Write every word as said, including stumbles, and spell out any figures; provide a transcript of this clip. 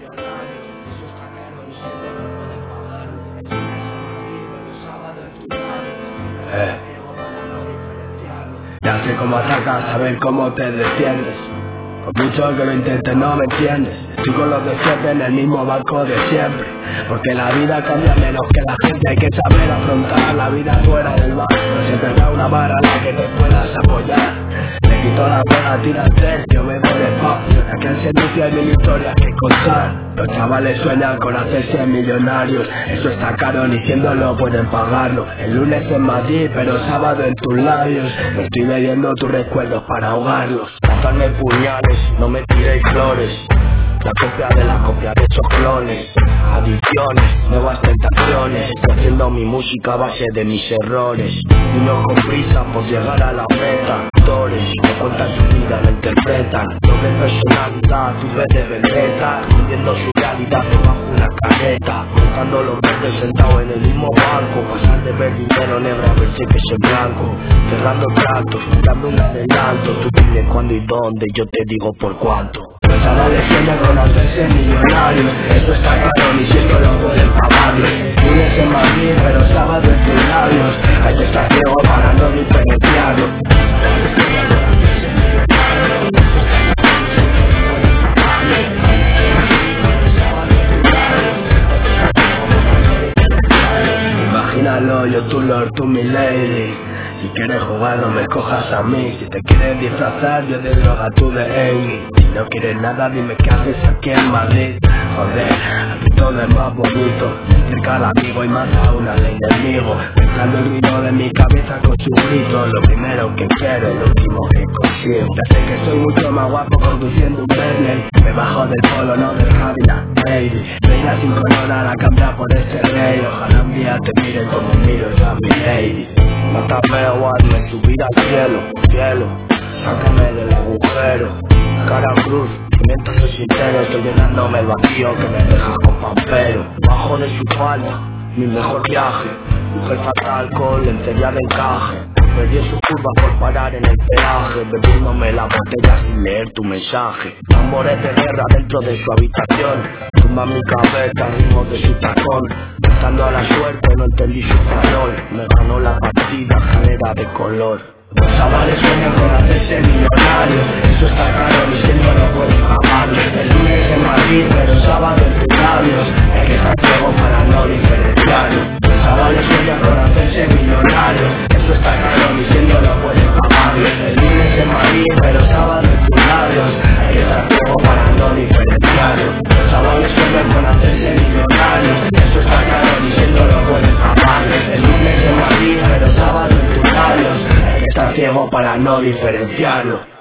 Eh. Ya sé cómo atacas, saber cómo te defiendes. Por mucho que lo intentes no me entiendes. Estoy con los de siempre en el mismo barco de siempre. Porque la vida cambia menos que la gente. Hay que saber afrontar la vida fuera del bar. No siempre habrá una vara a la que te puedas apoyar. Le quito la pena, tira el tercio, me voy despacio. Aquí en servicio hay mil historias que contar. Los chavales sueñan con hacerse millonarios. Eso está caro, ni siéndolo pueden pagarlo. El lunes en Madrid, pero sábado en tus labios. Me estoy bebiendo tus recuerdos para ahogarlos. Lanzarme puñales, no me tiréis flores. La copia de la copia de esos clones. Adicciones, nuevas tentaciones. Estoy haciendo mi música a base de mis errores. Niños con prisa por llegar a la meta. Actores que cuentan su vida, la interpretan. Doble personalidad, tu vez de vendetta. Viviendo su realidad debajo una careta. Buscando los verdes sentados en el mismo banco. Pasar de ver dinero negro a ver cheques en blanco. Cerrando tratos, dando un adelanto. Tú dime cuándo y dónde, yo te digo por cuánto. Los chavales sueñan con hacerse millonarios. Eso está claro, ni siquiera lo pueden pagarlo. Lunes en Madrid, pero sábado en tus labios. Hay que estar ciego para no diferenciarlo. Imagínalo, yo tu lord, tú mi lady. Si quieres jugar no me escojas a mí. Si te quieres disfrazar yo de droga, tú de Amy. Si no quieres nada dime qué haces aquí en Madrid. Joder, aquí todo es más bonito. Cerca al amigo y más aún al enemigo. Mezclando el ruido de mi cabeza con su grito. Lo primero que quiero es lo último que consigo. Ya sé que soy mucho más guapo conduciendo un Bentley. Me bajo del polo, no del Cadillac, baby. Reina sin corona la cambia por ese rey. Ojalá un día te miren como miro yo a mi lady. Mátame o hazme subir al cielo, cielo. Sácame del agujero. Cara cruz, mientras soy sincero. Estoy llenándome el vacío que me deja con pampero. Bajo de su falda, mi mejor viaje. Mujer fatal con lencería de encaje. Perdí su curva por parar en el peaje. Bebiéndome la botella sin leer tu mensaje. Tambores de guerra dentro de su habitación. Tumba mi cabeza, ritmo de su tacón. Pensando a la suerte, no entendí su farol. Me ganó la partida, jalera de color. Los chavales sueñan con hacerse millonarios. Eso está claro, ni siquiera no pueden pagarlo. El lunes en Madrid, pero sábado en tus labios. Hay que estar ciego para no diferenciarlo. Los chavales sueñan con hacerse millonarios. Eso está claro, ni siquiera no pueden pagarlo. El lunes en Madrid, pero sábado en tus labios. Hay que estar ciego para no diferenciarlo. Los chavales sueñan con hacerse millonarios. Eso está claro, ni siquiera no pueden pagarlo. El lunes en Madrid, pero sábado en tus labios. Está ciego para no diferenciarlo.